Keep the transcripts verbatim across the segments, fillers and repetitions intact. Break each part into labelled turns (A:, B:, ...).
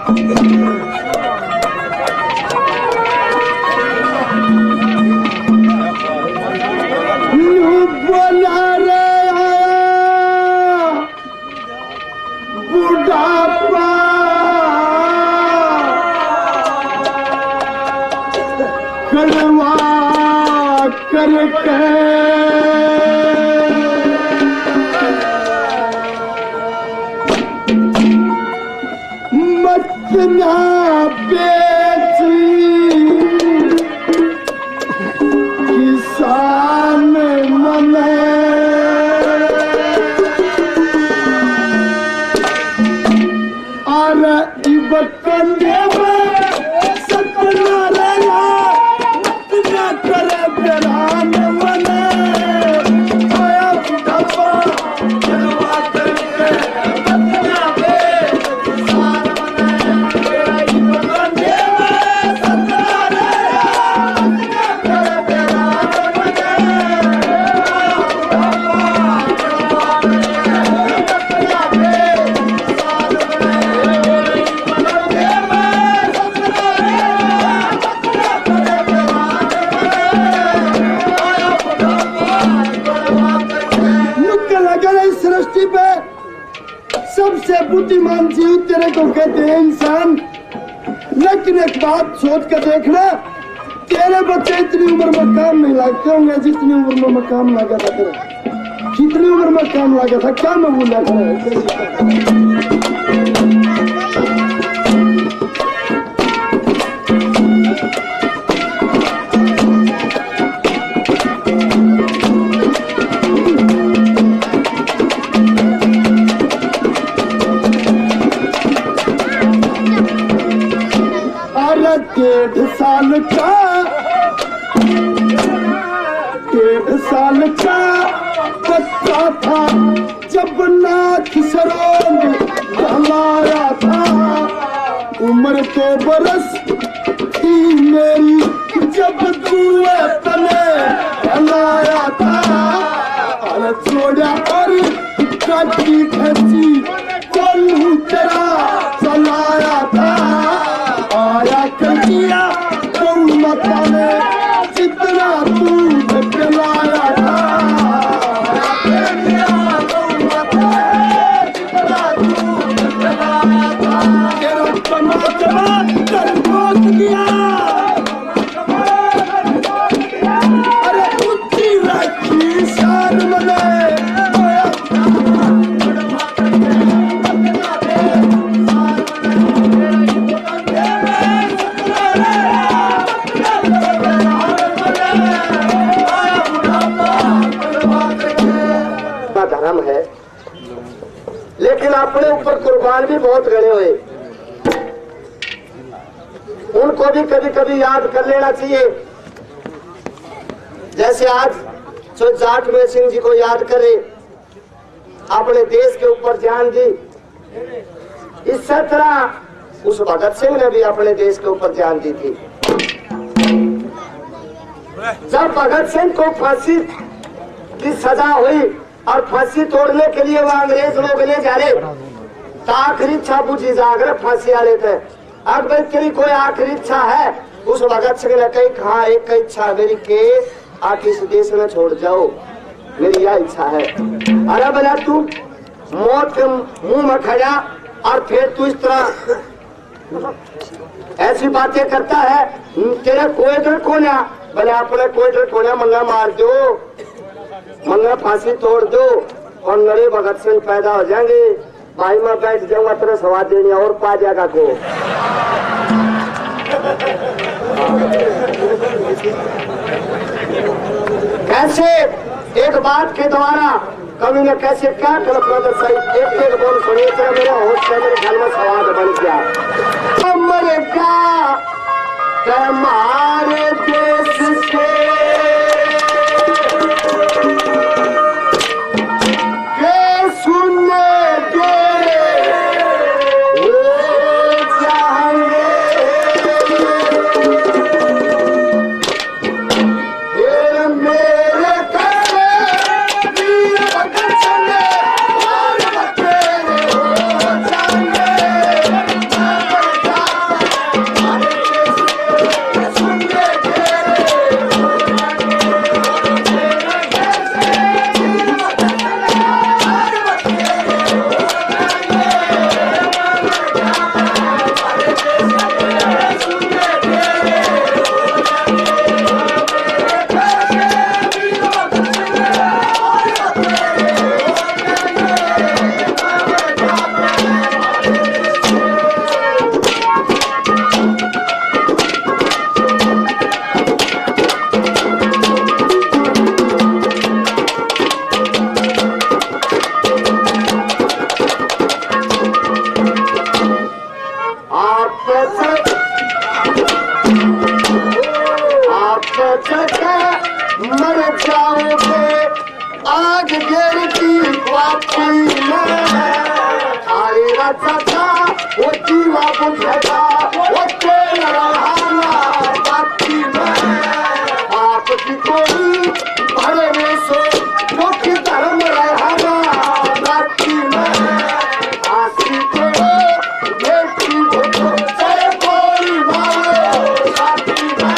A: सबसे बुद्धिमान जीव तेरे को कहते हैं इंसान। लेकिन एक बात सोच कर देखना, तेरे बच्चे इतनी उम्र में काम नहीं लगते होंगे जितनी उम्र में काम लगा था तेरा। कितनी उम्र में काम लगा था, क्या मैं बोला था? डेढ़ साल का डेढ़ साल का बच्चा था जब नाथ सरोंग हमारा था। उम्र के बरस थी मेरी जब दुए तने हलाया था। और छोड़ा और काटी खची कोल्हू तेरा चलाया था। आया कटिया तुम माता ने जितना दूध पिलाया था। तेरा परमात्मा कर रोक दिया। अरे ऊंची रखी शान मने धर्म है, लेकिन अपने ऊपर कुर्बान भी बहुत गड़े हुए। उनको भी कभी कभी याद कर लेना चाहिए। जैसे आज जो जाट में सिंह जी को याद करे, अपने देश के ऊपर जान दी, इस तरह उस भगत सिंह ने भी अपने देश के ऊपर जान दी थी। जब भगत सिंह को फांसी की सजा हुई और फांसी तोड़ने के लिए वो अंग्रेज लोग ले जा रहे, तो आखिरी इच्छा बुझी जाकर फांसी आ रहे थे। अब भाई तेरी कोई आखिरी इच्छा है? उस भगत सिंह ने कही, कहा एक इच्छा मेरी के आप इस देश में छोड़ जाओ, मेरी यह इच्छा है। अरे बोला तू मौत के मुंह में खड़ा और फिर तू इस तरह ऐसी बातें करता है, तेरा कोई डर कोना? बोले अपने कोई डर कोना, मंगा मार दो, मंगा फांसी तोड़ दो और नरे भगत सिंह पैदा हो जाएंगे। भाई मैं बैठ जाऊंगा तेरे सवाद देने और पा जाएगा को। कैसे एक बात के द्वारा कवि ने कैसे क्या कल्पना दर्शाई, एक एक बोल सुनिए तो मेरे होश से मेरे ख्याल में सवाद बन गया। अमेरिका हमारे देश से आप चचा मर जाओगे आग गिरती वापी में आएगा चाचा वो जीवा बुझेगा वो तेरा रहाना बाकी में आपकी कोई भरे में सो जो कि धर्म रहना बाकी में आसी को बेटी भूतो से कोई मारो बाकी में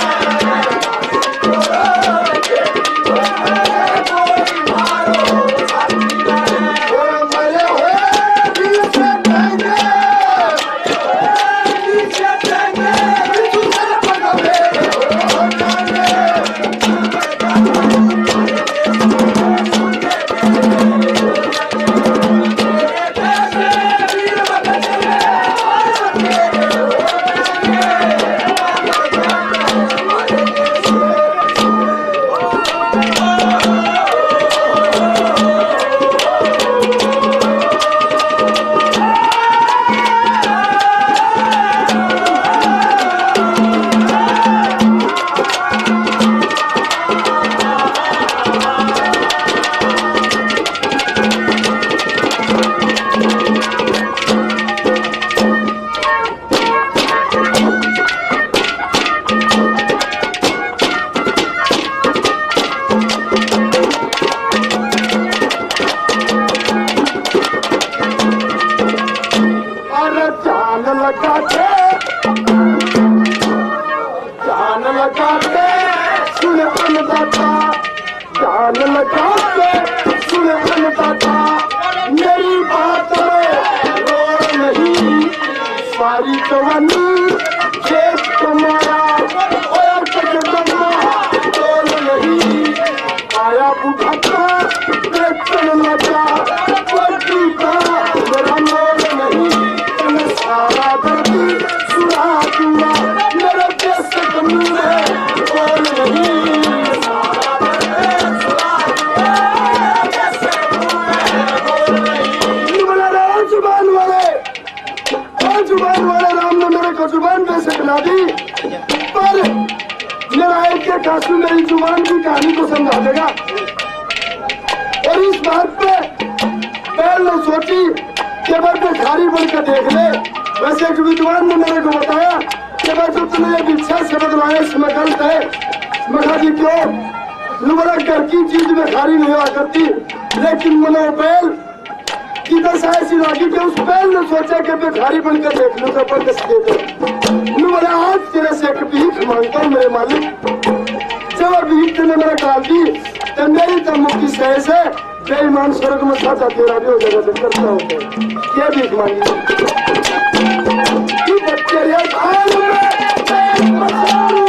A: जान लगाते सुन अन्नदाता जान लगाते सुन अन्नदाता मेरी बात में रोड नहीं सारी जवानी खेत तुम्हारा और जगदम्बा तोल नहीं आया बुढ़ापा बेचन लगा कोटी का मेरा मोल नहीं मैं सारा दर्द सुना दूंगा मेरे देश कमी है बोल नहीं सारा दर्द सुना दूंगा देश कमी है बोल नहीं बोला रे जुबान वाले ओ जुबान वाले राम ने मेरे को जुबान पे सिखला दी पर मेरा एक एक आंसू मेरी जुबान की कहानी को समझा देगा और इस बात पे पहले सोची कि मैं भिखारी बनकर देख ले वैसे एक विद्वान ने मेरे को बताया कि भाई जो तुमने ये भिक्षा शब्द लाया इसमें गलत है। मखा जी क्यों बोला घर की चीज में खारी नहीं हुआ करती लेकिन मैंने बैल की दशा ऐसी लगी कि उस बैल ने सोचा कि भिखारी बनकर देख लो जबरदस्त दे दो बोला आज तेरे से एक भीख मांगता हूँ मेरे मालिक जब भीख तेने मेरा डाल दी तो मेरी तो मुक्ति सह से बेईमान स्वर्ग में साचा तेरा भी हो जाएगा करता होता क्या भीख मांगी बच्चे ये खान में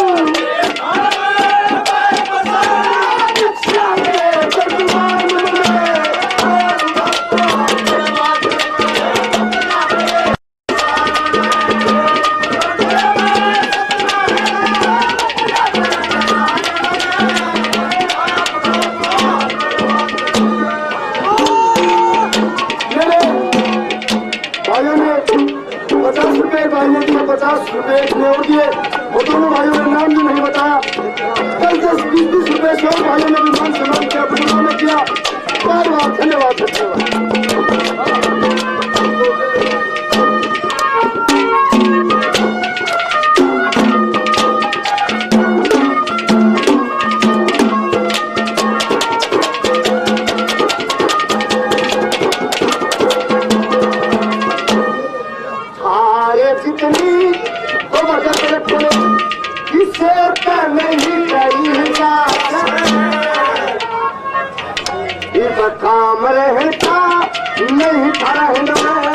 A: पचास रुपए और दिए वो दोनों भाइयों ने नाम भी नहीं बताया कल दस बीस बीस रुपए से और भाइयों ने भी मान सम्मान किया बुजुर्गों ने किया बार बार धन्यवाद काम रहता नहीं था रहना